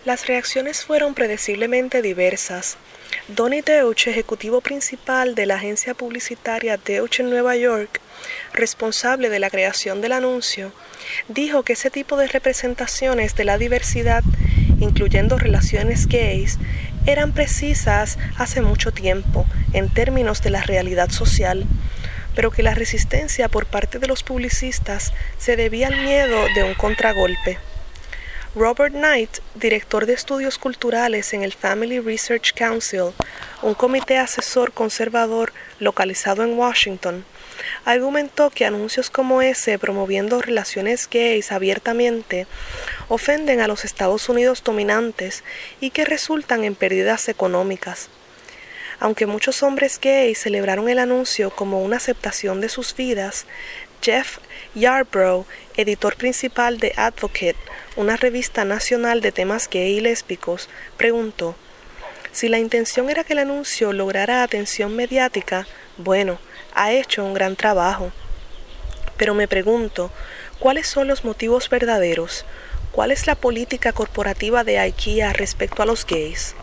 Las reacciones fueron predeciblemente diversas. Donny Deutsch, ejecutivo principal de la agencia publicitaria Deutsch en Nueva York, responsable de la creación del anuncio, dijo que ese tipo de representaciones de la diversidad, incluyendo relaciones gays, eran precisas hace mucho tiempo en términos de la realidad social, pero que la resistencia por parte de los publicistas se debía al miedo de un contragolpe. Robert Knight, director de estudios culturales en el Family Research Council, un comité asesor conservador localizado en Washington, argumentó que anuncios como ese promoviendo relaciones gays abiertamente ofenden a los Estados Unidos dominantes y que resultan en pérdidas económicas. Aunque muchos hombres gays celebraron el anuncio como una aceptación de sus vidas, Jeff Yarbrough, editor principal de Advocate, una revista nacional de temas gay y lésbicos, preguntó: si la intención era que el anuncio lograra atención mediática, bueno, ha hecho un gran trabajo. Pero me pregunto, ¿cuáles son los motivos verdaderos? ¿Cuál es la política corporativa de IKEA respecto a los gays?